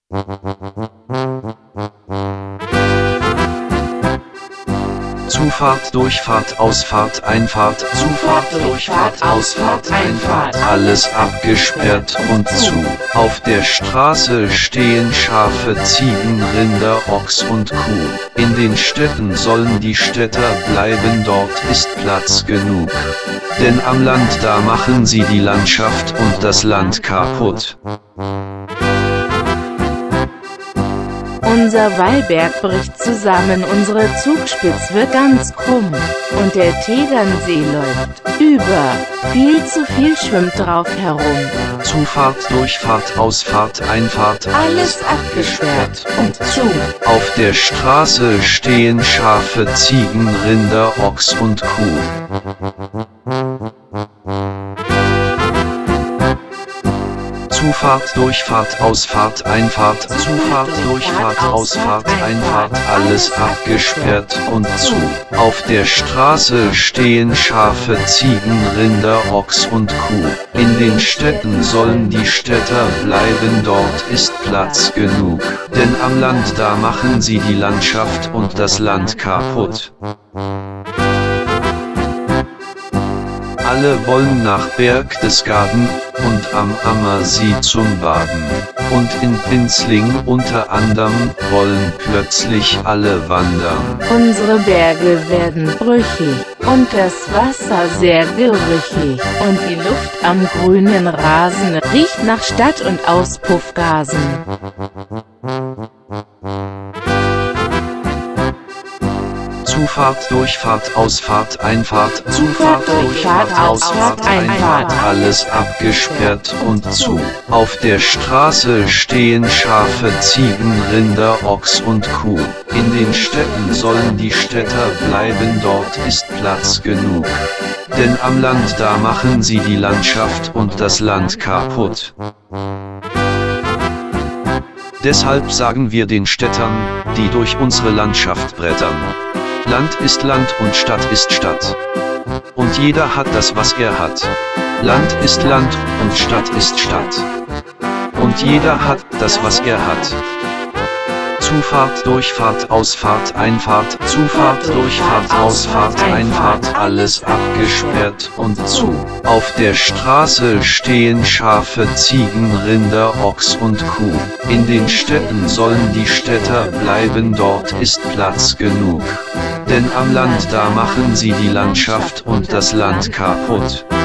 Zufahrt, Durchfahrt, Ausfahrt, Einfahrt, Zufahrt, Durchfahrt, Ausfahrt, Einfahrt, alles abgesperrt und zu. Auf der Straße stehen Schafe, Ziegen, Rinder, Ochs und Kuh. In den Städten sollen die Städter bleiben, dort ist Platz genug. Denn am Land, da machen sie die Landschaft und das Land kaputt. Unser Wallberg bricht zusammen, unsere Zugspitz wird ganz krumm. Und der Tegernsee läuft über, viel zu viel schwimmt drauf herum. Zufahrt, Durchfahrt, Ausfahrt, Einfahrt, Alles abgesperrt und zu. Auf der Straße stehen Schafe, Ziegen, Rinder, Ochs und Kuh. Zufahrt, Durchfahrt, Ausfahrt, Einfahrt, Zufahrt, Durchfahrt, Ausfahrt, Einfahrt, alles abgesperrt und zu. Auf der Straße stehen Schafe, Ziegen, Rinder, Ochs und Kuh. In den Städten sollen die Städter bleiben, dort ist Platz genug. Denn am Land, da machen sie die Landschaft und das Land kaputt. Alle wollen nach Berchtesgaden und am Ammersee zum Baden. Und in Pinzling unter anderem wollen plötzlich alle wandern. Unsere Berge werden brüchig und das Wasser sehr gerüchig. Und die Luft am grünen Rasen riecht nach Stadt und Auspuffgasen. Zufahrt, Durchfahrt, Ausfahrt, Einfahrt, Zufahrt, Durchfahrt, Ausfahrt, Einfahrt, alles abgesperrt und zu. Auf der Straße stehen Schafe, Ziegen, Rinder, Ochs und Kuh. In den Städten sollen die Städter bleiben, dort ist Platz genug. Denn am Land, da machen sie die Landschaft und das Land kaputt. Deshalb sagen wir den Städtern, die durch unsere Landschaft brettern: Land ist Land und Stadt ist Stadt. Und jeder hat das, was er hat. Land ist Land und Stadt ist Stadt. Und jeder hat das, was er hat. Zufahrt, Durchfahrt, Ausfahrt, Einfahrt, Zufahrt, Durchfahrt, Ausfahrt, Einfahrt, alles abgesperrt und zu. Auf der Straße stehen Schafe, Ziegen, Rinder, Ochs und Kuh. In den Städten sollen die Städter bleiben, dort ist Platz genug. Denn am Land, da machen sie die Landschaft und das Land kaputt.